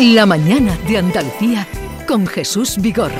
La mañana de Andalucía con Jesús Vigorra.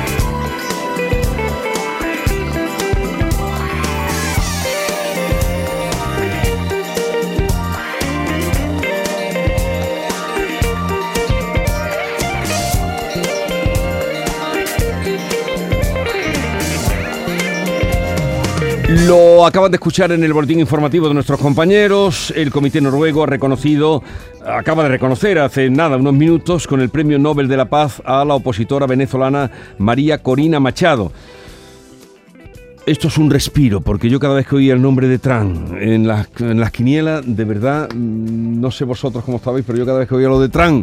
Lo acaban de escuchar en el boletín informativo de nuestros compañeros. El Comité Noruego acaba de reconocer hace unos minutos, con el Premio Nobel de la Paz a la opositora venezolana María Corina Machado. Esto es un respiro, porque yo cada vez que oía el nombre de Trump en las quinielas, de verdad, no sé vosotros cómo estabais, pero yo cada vez que oía lo de Trump,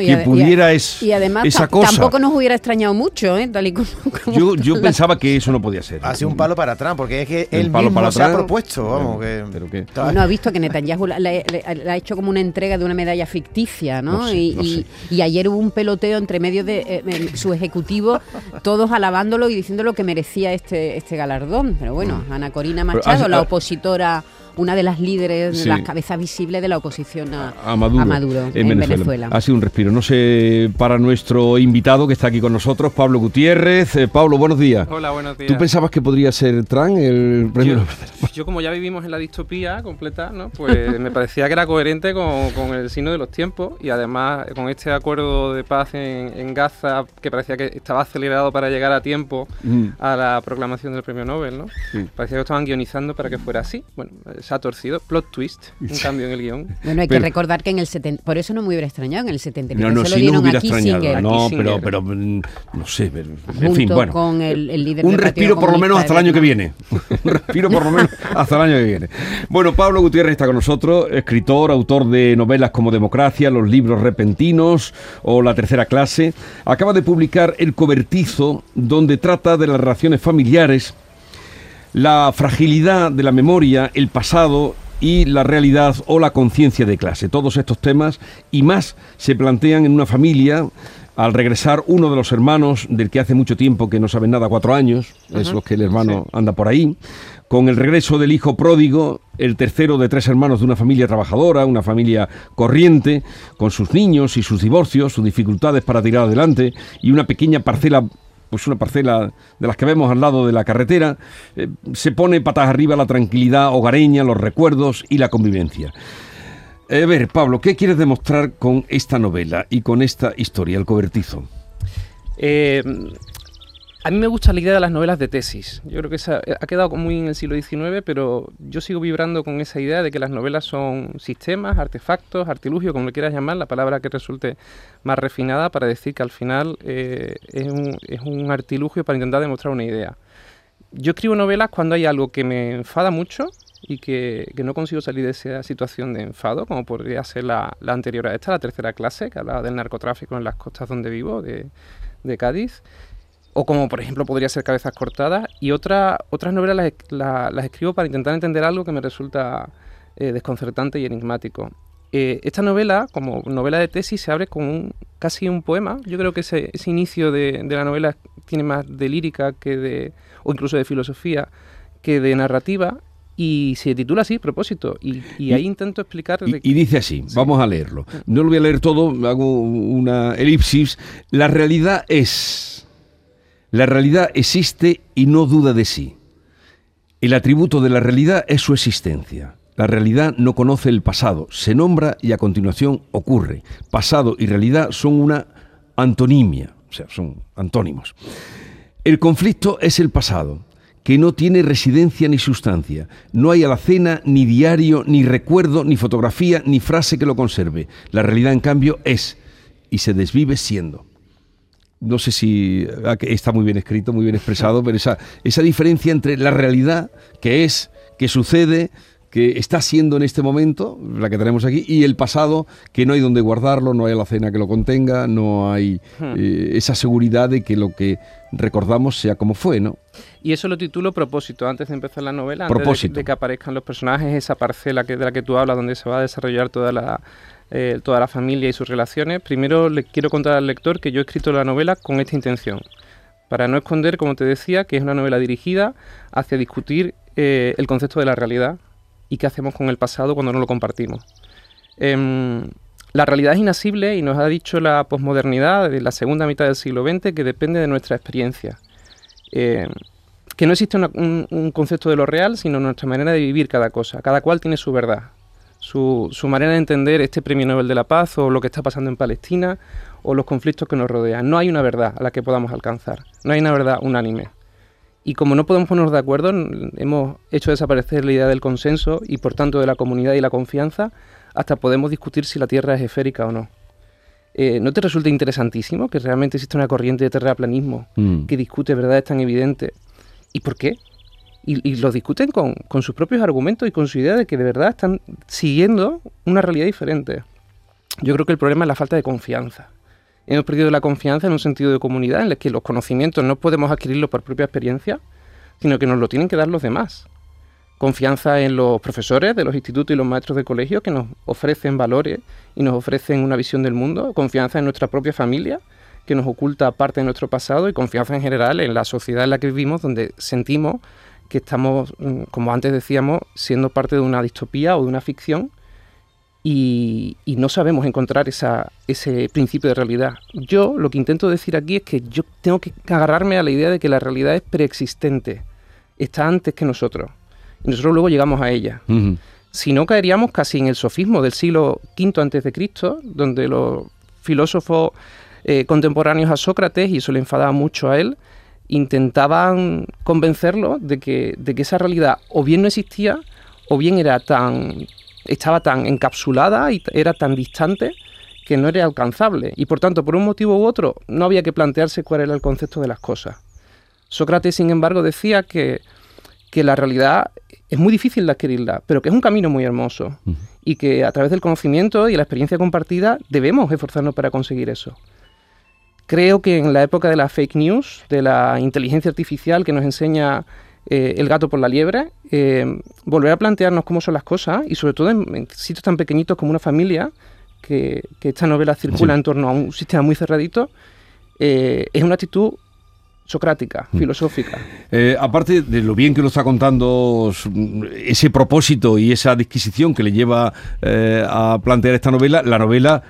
y además esa cosa. Tampoco nos hubiera extrañado mucho, tal y como yo pensaba que eso no podía ser. Ha sido un palo para Trump, porque es que él mismo se ha propuesto, vamos, ¿No ha visto que Netanyahu le ha hecho como una entrega de una medalla ficticia, ¿no? No sé. Y ayer hubo un peloteo entre medio de su ejecutivo, todos alabándolo y diciéndolo que merecía este galardón. Pero bueno, Ana Corina Machado, la opositora, una de las líderes, de las cabezas visibles de la oposición a Maduro en Venezuela. Ha sido un respiro. No sé, para nuestro invitado que está aquí con nosotros, Pablo Gutiérrez. Pablo, buenos días. Hola, buenos días. ¿Tú pensabas que podría ser Trump el premio? Yo como ya vivimos en la distopía completa, ¿no? Pues me parecía que era coherente con el signo de los tiempos, y además con este acuerdo de paz en Gaza, que parecía que estaba acelerado para llegar a tiempo a la proclamación del premio Nobel, ¿no? Sí. Parecía que lo estaban guionizando para que fuera así. Bueno, se ha torcido, plot twist, un cambio en el guión. Bueno, hay que recordar que en el 70, por eso no me hubiera extrañado, en el 79 no, se lo sí dieron no hubiera a Kissinger. No, pero no sé, en fin, bueno. Con el líder un del respiro por lo menos hasta el año que viene. Un respiro por lo menos hasta el año que viene. Bueno, Pablo Gutiérrez está con nosotros, escritor, autor de novelas como Democracia, Los libros repentinos o La tercera clase. Acaba de publicar El cobertizo, donde trata de las relaciones familiares, la fragilidad de la memoria, el pasado y la realidad o la conciencia de clase. Todos estos temas y más se plantean en una familia al regresar uno de los hermanos, del que hace mucho tiempo que no saben nada, 4 años, es lo que el hermano anda por ahí, con el regreso del hijo pródigo, el tercero de 3 hermanos de una familia trabajadora, una familia corriente, con sus niños y sus divorcios, sus dificultades para tirar adelante, y una pequeña parcela, pues una parcela de las que vemos al lado de la carretera, se pone patas arriba la tranquilidad hogareña, los recuerdos y la convivencia. A ver, Pablo, ¿qué quieres demostrar con esta novela y con esta historia, El cobertizo? A mí me gusta la idea de las novelas de tesis. Yo creo que esa ha quedado muy en el siglo XIX, pero yo sigo vibrando con esa idea de que las novelas son sistemas, artefactos, artilugios, como le quieras llamar, la palabra que resulte más refinada, para decir que al final es un artilugio para intentar demostrar una idea. Yo escribo novelas cuando hay algo que me enfada mucho y que no consigo salir de esa situación de enfado, como podría ser la anterior a esta, La tercera clase, que hablaba del narcotráfico en las costas donde vivo, de Cádiz. O como, por ejemplo, podría ser Cabezas cortadas. Y otras novelas las escribo para intentar entender algo que me resulta desconcertante y enigmático. Esta novela, como novela de tesis, se abre con casi un poema. Yo creo que ese inicio de la novela tiene más de lírica o incluso de filosofía que de narrativa. Y se titula así, Propósito, y ahí intento explicar... Y dice así, sí. Vamos a leerlo. No lo voy a leer todo, hago una elipsis. La realidad existe y no duda de sí. El atributo de la realidad es su existencia. La realidad no conoce el pasado, se nombra y a continuación ocurre. Pasado y realidad son una antonimia, o sea, son antónimos. El conflicto es el pasado, que no tiene residencia ni sustancia. No hay alacena, ni diario, ni recuerdo, ni fotografía, ni frase que lo conserve. La realidad, en cambio, es y se desvive siendo. No sé si está muy bien escrito, muy bien expresado, pero esa diferencia entre la realidad, que es, que sucede, que está siendo en este momento, la que tenemos aquí, y el pasado, que no hay donde guardarlo, no hay alacena que lo contenga, no hay esa seguridad de que lo que recordamos sea como fue, ¿no? Y eso lo titulo Propósito, antes de empezar la novela, antes de que aparezcan los personajes, esa parcela de la que tú hablas, donde se va a desarrollar toda la familia y sus relaciones. Primero le quiero contar al lector que yo he escrito la novela con esta intención, para no esconder, como te decía, que es una novela dirigida hacia discutir el concepto de la realidad y qué hacemos con el pasado cuando no lo compartimos. La realidad es inasible y nos ha dicho la posmodernidad de la segunda mitad del siglo XX que depende de nuestra experiencia. Que no existe un concepto de lo real, sino nuestra manera de vivir cada cosa. Cada cual tiene su verdad, su manera de entender este Premio Nobel de la Paz o lo que está pasando en Palestina o los conflictos que nos rodean. No hay una verdad a la que podamos alcanzar, no hay una verdad unánime. Y como no podemos ponernos de acuerdo, hemos hecho desaparecer la idea del consenso y por tanto de la comunidad y la confianza, hasta podemos discutir si la Tierra es esférica o no. ¿No te resulta interesantísimo que realmente existe una corriente de terraplanismo que discute verdades tan evidentes? ¿Y por qué? Y lo discuten con sus propios argumentos y con su idea de que de verdad están siguiendo una realidad diferente. Yo creo que el problema es la falta de confianza. Hemos perdido la confianza en un sentido de comunidad en el que los conocimientos no podemos adquirirlos por propia experiencia, sino que nos lo tienen que dar los demás. Confianza en los profesores de los institutos y los maestros de colegio que nos ofrecen valores y nos ofrecen una visión del mundo. Confianza en nuestra propia familia, que nos oculta parte de nuestro pasado, y confianza en general en la sociedad en la que vivimos, donde sentimos que estamos, como antes decíamos, siendo parte de una distopía o de una ficción y no sabemos encontrar ese principio de realidad. Yo lo que intento decir aquí es que yo tengo que agarrarme a la idea de que la realidad es preexistente, está antes que nosotros, y nosotros luego llegamos a ella. Uh-huh. Si no, caeríamos casi en el sofismo del siglo V a.C., donde los filósofos contemporáneos a Sócrates, y eso le enfadaba mucho a él, intentaban convencerlo de que esa realidad o bien no existía o bien estaba tan encapsulada y era tan distante que no era alcanzable, y por tanto, por un motivo u otro, no había que plantearse cuál era el concepto de las cosas. Sócrates, sin embargo, decía que la realidad es muy difícil de adquirirla, pero que es un camino muy hermoso, y que a través del conocimiento y la experiencia compartida debemos esforzarnos para conseguir eso. Creo que en la época de la fake news, de la inteligencia artificial que nos enseña el gato por la liebre, volver a plantearnos cómo son las cosas, y sobre todo en sitios tan pequeñitos como una familia, que esta novela circula en torno a un sistema muy cerradito, es una actitud socrática, filosófica. Aparte de lo bien que lo está contando, ese propósito y esa disquisición que le lleva a plantear esta novela, la novela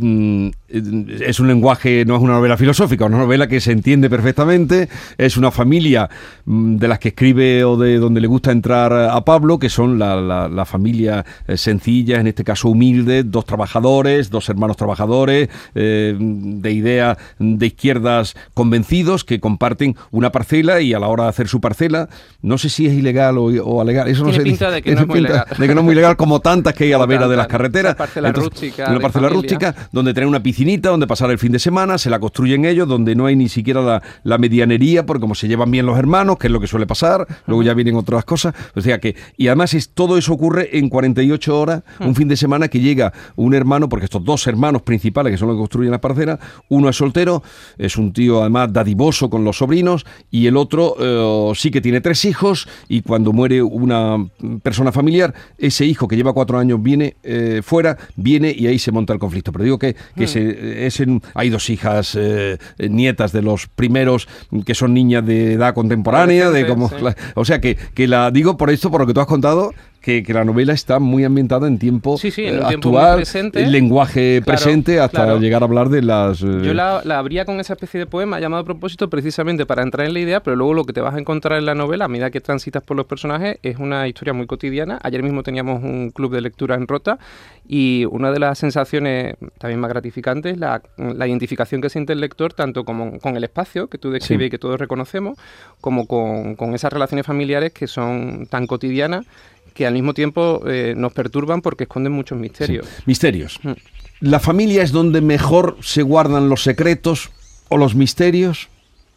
es un lenguaje, no es una novela filosófica, es una novela que se entiende perfectamente, es una familia de las que escribe o de donde le gusta entrar a Pablo, que son la familia sencilla, en este caso humilde, dos hermanos trabajadores, de ideas de izquierdas convencidos, que comparten una parcela, y a la hora de hacer su parcela, no sé si es ilegal o legal, eso no sé. Tiene pinta de que no es muy legal. De que no es muy legal, como tantas que hay a la vera de las carreteras. Una parcela rústica, donde tienen una piscinita, donde pasar el fin de semana, se la construyen ellos, donde no hay ni siquiera la medianería, porque como se llevan bien los hermanos, que es lo que suele pasar, luego ya vienen otras cosas, o sea que, y además todo eso ocurre en 48 horas, un fin de semana que llega un hermano, porque estos dos hermanos principales, que son los que construyen la parcela, uno es soltero, es un tío además dadivoso con los sobrinos, y el otro sí que tiene 3 hijos, y cuando muere una persona familiar, ese hijo que lleva 4 años viene fuera, y ahí se monta el conflicto. Pero digo que hay 2 hijas, nietas de los primeros, que son niñas de edad contemporánea, o sea que la digo por esto, por lo que tú has contado, que la novela está muy ambientada en tiempo en un actual, tiempo muy presente, el lenguaje presente, hasta llegar a hablar de las... Yo la abría con esa especie de poema llamado a propósito, precisamente para entrar en la idea, pero luego lo que te vas a encontrar en la novela, a medida que transitas por los personajes, es una historia muy cotidiana. Ayer mismo teníamos un club de lectura en Rota, y una de las sensaciones también más gratificantes es la identificación que siente el lector, tanto como con el espacio que tú describes y que todos reconocemos, como con esas relaciones familiares que son tan cotidianas, que al mismo tiempo nos perturban porque esconden muchos misterios. Sí. Misterios. ¿La familia es donde mejor se guardan los secretos o los misterios?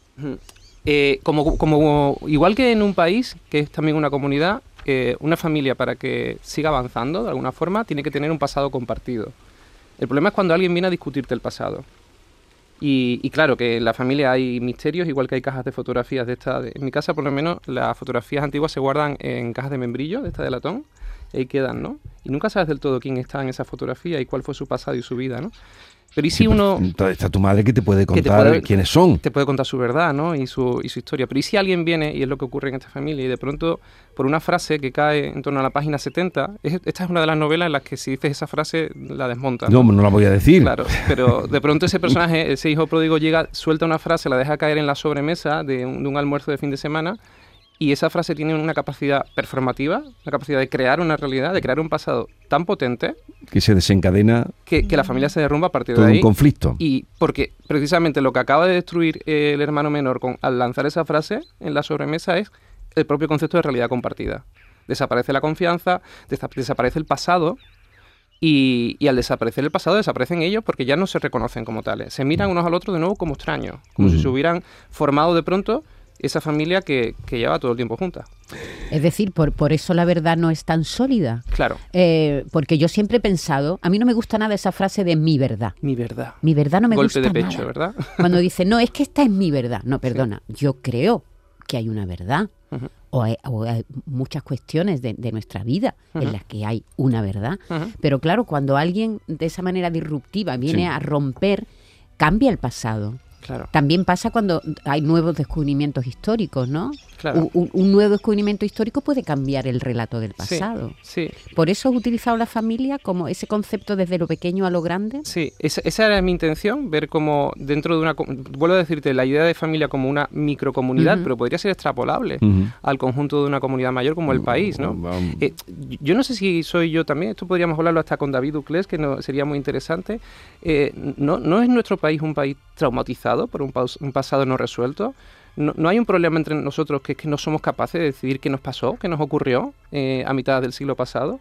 Como igual que en un país, que es también una comunidad, una familia, para que siga avanzando de alguna forma, tiene que tener un pasado compartido. El problema es cuando alguien viene a discutirte el pasado. Y claro, que en la familia hay misterios, igual que hay cajas de fotografías de esta. En mi casa, por lo menos, las fotografías antiguas se guardan en cajas de membrillo, de esta de latón, y ahí quedan, ¿no? Y nunca sabes del todo quién está en esa fotografía y cuál fue su pasado y su vida, ¿no? Pero ¿y si uno... Está tu madre que te puede contar quiénes son. Te puede contar su verdad, ¿no? Y su historia. Pero ¿y si alguien viene, y es lo que ocurre en esta familia, y de pronto, por una frase que cae en torno a la página 70, esta es una de las novelas en las que si dices esa frase, la desmontas. No la voy a decir. Claro, pero de pronto ese personaje, ese hijo pródigo llega, suelta una frase, la deja caer en la sobremesa de un almuerzo de fin de semana, y esa frase tiene una capacidad performativa, una capacidad de crear una realidad, de crear un pasado tan potente que se desencadena, que la familia se derrumba a partir todo de ahí. Un conflicto. Y porque precisamente lo que acaba de destruir el hermano menor al lanzar esa frase en la sobremesa es el propio concepto de realidad compartida. Desaparece la confianza, desaparece el pasado. Y al desaparecer el pasado, desaparecen ellos porque ya no se reconocen como tales. Se miran unos al otro de nuevo como extraños, como si se hubieran formado de pronto esa familia que lleva todo el tiempo junta. Es decir, por eso la verdad no es tan sólida. Claro. Porque yo siempre he pensado, a mí no me gusta nada esa frase de mi verdad. Mi verdad. Mi verdad no me gusta nada. Golpe de pecho, ¿verdad? Cuando dice, no, es que esta es mi verdad. No, perdona, yo creo que hay una verdad. Uh-huh. O hay muchas cuestiones de nuestra vida en las que hay una verdad. Uh-huh. Pero claro, cuando alguien de esa manera disruptiva viene a romper, cambia el pasado. Claro. También pasa cuando hay nuevos descubrimientos históricos, ¿no? Claro. Un nuevo descubrimiento histórico puede cambiar el relato del pasado. Sí. ¿Por eso has utilizado la familia como ese concepto desde lo pequeño a lo grande? Sí, esa era mi intención, ver cómo dentro de una... Vuelvo a decirte, la idea de familia como una microcomunidad, pero podría ser extrapolable al conjunto de una comunidad mayor como el país, ¿no? Yo no sé si soy yo también, esto podríamos hablarlo hasta con David Duclés, que sería muy interesante. ¿No es nuestro país un país traumatizado por un pasado no resuelto? No hay un problema entre nosotros que es que no somos capaces de decidir qué nos pasó, qué nos ocurrió a mitad del siglo pasado.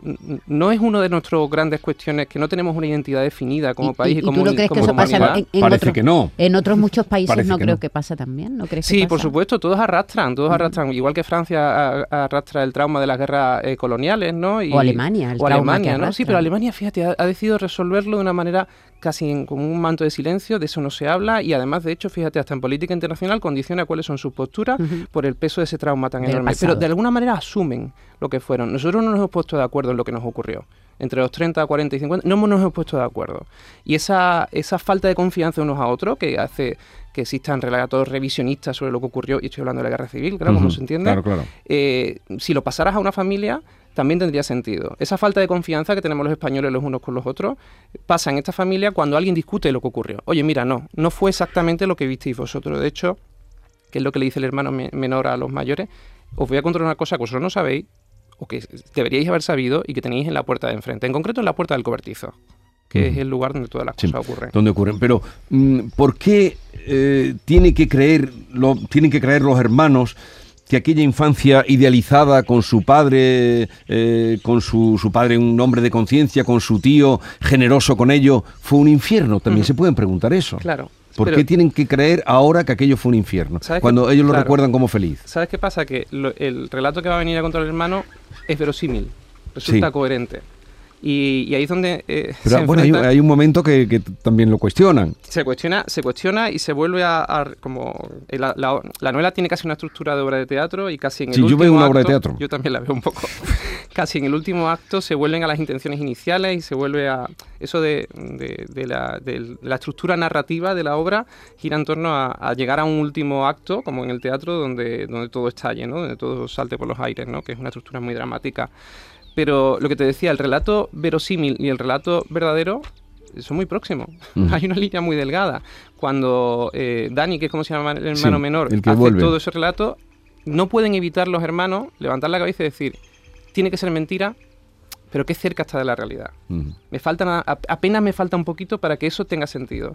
No es una de nuestras grandes cuestiones que no tenemos una identidad definida como país y como comunidad. ¿Y tú no crees que eso pasa Parece que no. En otros muchos países Parece no que creo no. que pasa también? ¿No crees que Sí, pasa? por supuesto, todos arrastran, igual que Francia arrastra el trauma de las guerras coloniales, ¿no? O Alemania, el trauma que ¿no? Sí, pero Alemania, fíjate, ha decidido resolverlo de una manera casi como un manto de silencio, de eso no se habla, y además, de hecho, fíjate, hasta en política internacional condiciona cuáles son sus posturas por el peso de ese trauma tan enorme. Pero de alguna manera asumen lo que fueron. Nosotros no nos hemos puesto de acuerdo en lo que nos ocurrió. Entre los 30, 40 y 50, no nos hemos puesto de acuerdo. Y esa falta de confianza unos a otros, que hace que existan relatos revisionistas sobre lo que ocurrió, y estoy hablando de la guerra civil, claro, como se entiende. Claro. Si lo pasaras a una familia, también tendría sentido. Esa falta de confianza que tenemos los españoles los unos con los otros pasa en esta familia cuando alguien discute lo que ocurrió. Oye, mira, no fue exactamente lo que visteis vosotros. De hecho, que es lo que le dice el hermano menor a los mayores, os voy a contar una cosa que vosotros no sabéis, o que deberíais haber sabido y que tenéis en la puerta de enfrente, en concreto en la puerta del cobertizo, que es el lugar donde todas las cosas ocurren. Donde ocurren. Pero, ¿por qué tienen que creer los hermanos que aquella infancia idealizada con su padre, con su padre un hombre de conciencia, con su tío generoso con ellos, fue un infierno? También se pueden preguntar eso. Claro. ¿Por qué tienen que creer ahora que aquello fue un infierno? Cuando ellos lo recuerdan como feliz. ¿Sabes qué pasa? Que el relato que va a venir a contar el hermano es verosímil, resulta coherente. Y ahí es donde pero bueno, hay un momento que también lo cuestionan. Se cuestiona y se vuelve como la novela tiene casi una estructura de obra de teatro y casi en el último yo veo una acto, obra de teatro. Yo también la veo un poco. Casi en el último acto se vuelven a las intenciones iniciales y se vuelve a eso de la estructura narrativa de la obra, gira en torno a llegar a un último acto, como en el teatro, donde todo estalle, ¿no? Donde todo salte por los aires, ¿no? Que es una estructura muy dramática. Pero lo que te decía, el relato verosímil y el relato verdadero son muy próximos. Hay una línea muy delgada. Cuando Dani, que es como se llama el hermano menor, hace todo ese relato, no pueden evitar los hermanos levantar la cabeza y decir, tiene que ser mentira, pero qué cerca está de la realidad. Apenas me falta un poquito para que eso tenga sentido.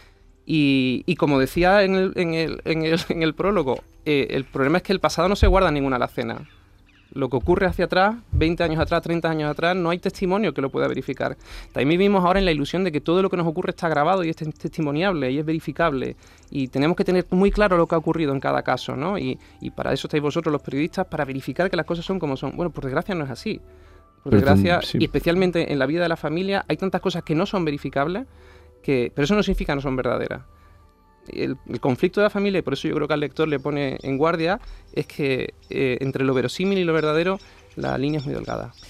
Y como decía en el prólogo, el problema es que el pasado no se guarda en ninguna alacena. Lo que ocurre hacia atrás, 20 años atrás, 30 años atrás, no hay testimonio que lo pueda verificar. También vivimos ahora en la ilusión de que todo lo que nos ocurre está grabado y es testimoniable y es verificable. Y tenemos que tener muy claro lo que ha ocurrido en cada caso, ¿no? Y para eso estáis vosotros los periodistas, para verificar que las cosas son como son. Bueno, por desgracia no es así. Por desgracia, y especialmente en la vida de la familia, hay tantas cosas que no son verificables, pero eso no significa que no son verdaderas. El conflicto de la familia, y por eso yo creo que al lector le pone en guardia, es que entre lo verosímil y lo verdadero la línea es muy delgada.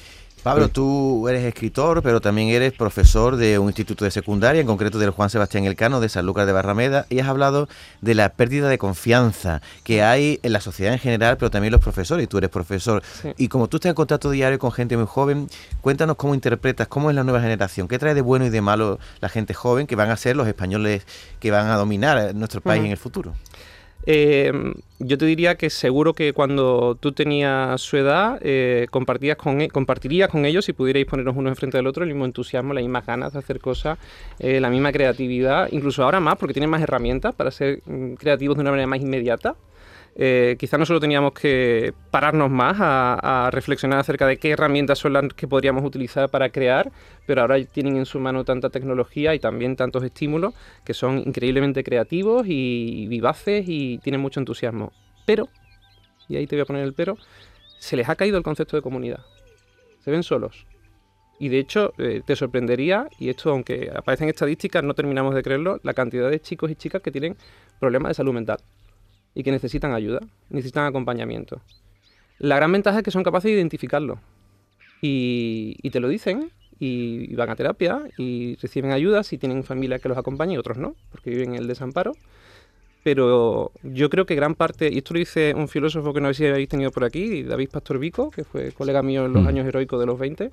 Pablo, tú eres escritor, pero también eres profesor de un instituto de secundaria, en concreto del Juan Sebastián Elcano de Sanlúcar de Barrameda, y has hablado de la pérdida de confianza que hay en la sociedad en general, pero también los profesores, y tú eres profesor. Sí. Y como tú estás en contacto diario con gente muy joven, cuéntanos cómo interpretas, cómo es la nueva generación, qué trae de bueno y de malo la gente joven, que van a ser los españoles que van a dominar nuestro país en el futuro. Yo te diría que seguro que cuando tú tenías su edad compartirías con ellos, si pudierais poneros uno enfrente del otro, el mismo entusiasmo, las mismas ganas de hacer cosas, la misma creatividad, incluso ahora más porque tienen más herramientas para ser creativos de una manera más inmediata. Quizás nosotros teníamos que pararnos más a reflexionar acerca de qué herramientas son las que podríamos utilizar para crear, pero ahora tienen en su mano tanta tecnología y también tantos estímulos que son increíblemente creativos y vivaces y tienen mucho entusiasmo. Pero, y ahí te voy a poner el pero, se les ha caído el concepto de comunidad. Se ven solos. Y de hecho, te sorprendería, y esto aunque aparecen estadísticas, no terminamos de creerlo, la cantidad de chicos y chicas que tienen problemas de salud mental y que necesitan ayuda, necesitan acompañamiento. La gran ventaja es que son capaces de identificarlo y te lo dicen y van a terapia y reciben ayuda si tienen familia que los acompañe y otros no, porque viven en el desamparo. Pero yo creo que gran parte, y esto lo dice un filósofo que no sé si habéis tenido por aquí, David Pastor Vico, que fue colega mío en los años heroicos de los 20,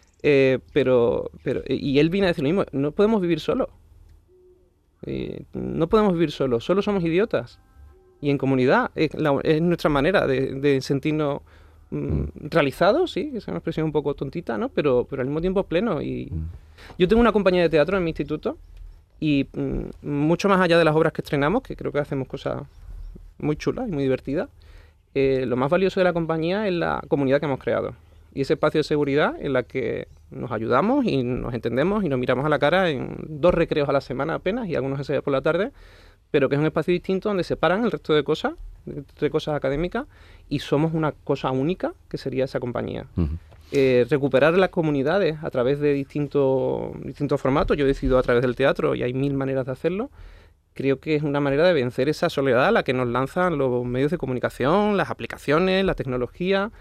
y él vino a decir lo mismo, no podemos vivir solos. No podemos vivir solos, solo somos idiotas. Y en comunidad es nuestra manera de sentirnos realizados, sí, que es una expresión un poco tontita, ¿no? Pero al mismo tiempo pleno. Y yo tengo una compañía de teatro en mi instituto y mucho más allá de las obras que estrenamos, que creo que hacemos cosas muy chulas y muy divertidas, lo más valioso de la compañía es la comunidad que hemos creado. Y ese espacio de seguridad en la que nos ayudamos y nos entendemos y nos miramos a la cara en 2 recreos a la semana apenas y algunos ensayos por la tarde, pero que es un espacio distinto donde se separan el resto de cosas académicas y somos una cosa única que sería esa compañía. Recuperar las comunidades a través de distintos formatos, yo he decidido a través del teatro y hay 1000 maneras de hacerlo, creo que es una manera de vencer esa soledad a la que nos lanzan los medios de comunicación, las aplicaciones, la tecnología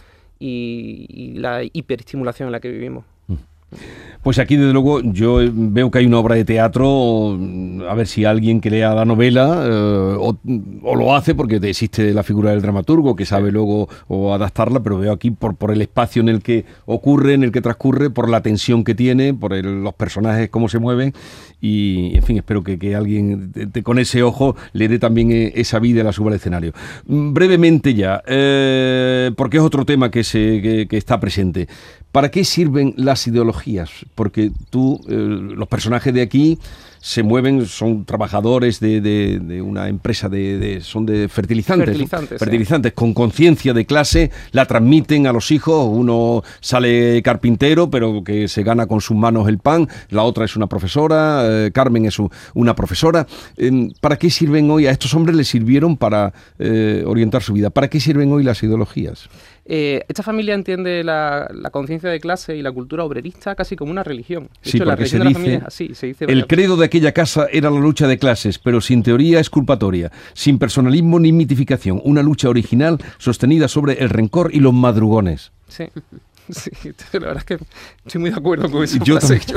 y la hiperestimulación en la que vivimos. Pues aquí, desde luego, yo veo que hay una obra de teatro, a ver si alguien que lea la novela o lo hace, porque existe la figura del dramaturgo que sabe luego o adaptarla, pero veo aquí por el espacio en el que ocurre, en el que transcurre, por la tensión que tiene, por los personajes, cómo se mueven, y en fin, espero que alguien con ese ojo le dé también esa vida y la suba al escenario. Brevemente ya, porque es otro tema que está presente. ¿Para qué sirven las ideologías? Porque los personajes de aquí se mueven, son trabajadores de una empresa son de fertilizantes. Fertilizantes, con conciencia de clase, la transmiten a los hijos. Uno sale carpintero, pero que se gana con sus manos el pan. La otra es una profesora, Carmen es una profesora. ¿Para qué sirven hoy? A estos hombres les sirvieron para orientar su vida. ¿Para qué sirven hoy las ideologías? Esta familia entiende la conciencia de clase y la cultura obrerista casi como una religión. De sí, hecho, porque la religión se dice el credo de aquella casa era la lucha de clases, pero sin teoría exculpatoria, sin personalismo ni mitificación, una lucha original sostenida sobre el rencor y los madrugones. Sí. Sí, la verdad es que estoy muy de acuerdo con eso. Yo también.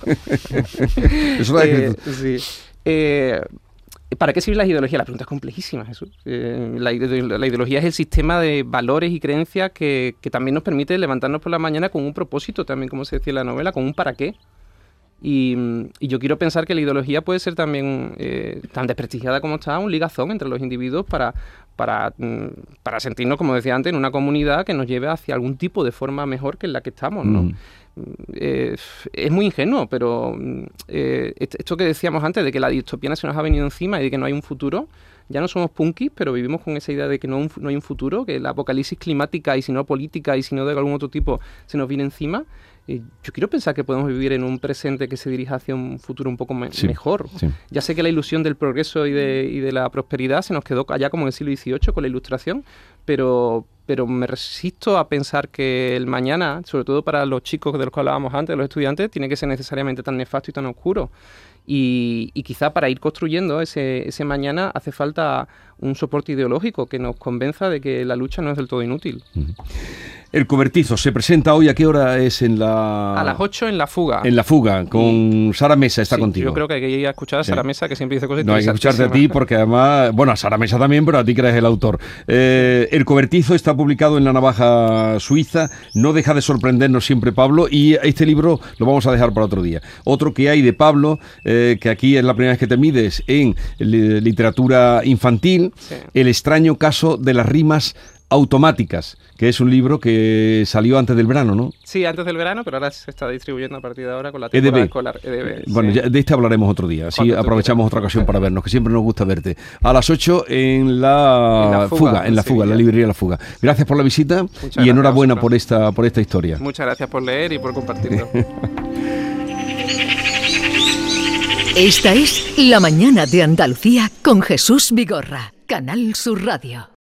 Eso lo he escrito. Sí. ¿Para qué sirve la ideología? La pregunta es complejísima, Jesús. La ideología es el sistema de valores y creencias que también nos permite levantarnos por la mañana con un propósito, también como se decía en la novela, con un para qué. Y yo quiero pensar que la ideología puede ser también tan desprestigiada como está, un ligazón entre los individuos para sentirnos, como decía antes, en una comunidad que nos lleve hacia algún tipo de forma mejor que en la que estamos, ¿no? Es muy ingenuo, pero esto que decíamos antes de que la distopía se nos ha venido encima y de que no hay un futuro, ya no somos punkis, pero vivimos con esa idea de que no hay un futuro, que la apocalipsis climática y si no política y si no de algún otro tipo se nos viene encima. Yo quiero pensar que podemos vivir en un presente que se dirija hacia un futuro un poco mejor. Sí. Ya sé que la ilusión del progreso y de la prosperidad se nos quedó allá como en el siglo XVIII con la Ilustración, pero me resisto a pensar que el mañana, sobre todo para los chicos de los que hablábamos antes, los estudiantes, tiene que ser necesariamente tan nefasto y tan oscuro. Y quizá para ir construyendo ese mañana hace falta un soporte ideológico que nos convenza de que la lucha no es del todo inútil. El cobertizo se presenta hoy, ¿a qué hora es? A las 8 en La Fuga. En La Fuga, con Sara Mesa, está contigo. Yo creo que hay que ir a escuchar a Sara Mesa, que siempre dice cosas No, hay que escucharte a ti porque además, bueno, a Sara Mesa también, pero a ti que eres el autor. El cobertizo está publicado en La Navaja Suiza, no deja de sorprendernos siempre Pablo, y este libro lo vamos a dejar para otro día. Otro que hay de Pablo, que aquí es la primera vez que te mides en literatura infantil, sí. El extraño caso de las rimas automáticas, que es un libro que salió antes del verano, ¿no? Sí, antes del verano, pero ahora se está distribuyendo a partir de ahora con la temporada escolar. EDB, bueno, ya de este hablaremos otro día, así aprovechamos otra ocasión para vernos, que siempre nos gusta verte. A las 8 en La Fuga, la librería La Fuga. Gracias por la visita y enhorabuena por esta historia. Muchas gracias por leer y por compartirlo. Esta es La Mañana de Andalucía con Jesús Vigorra, Canal Sur Radio.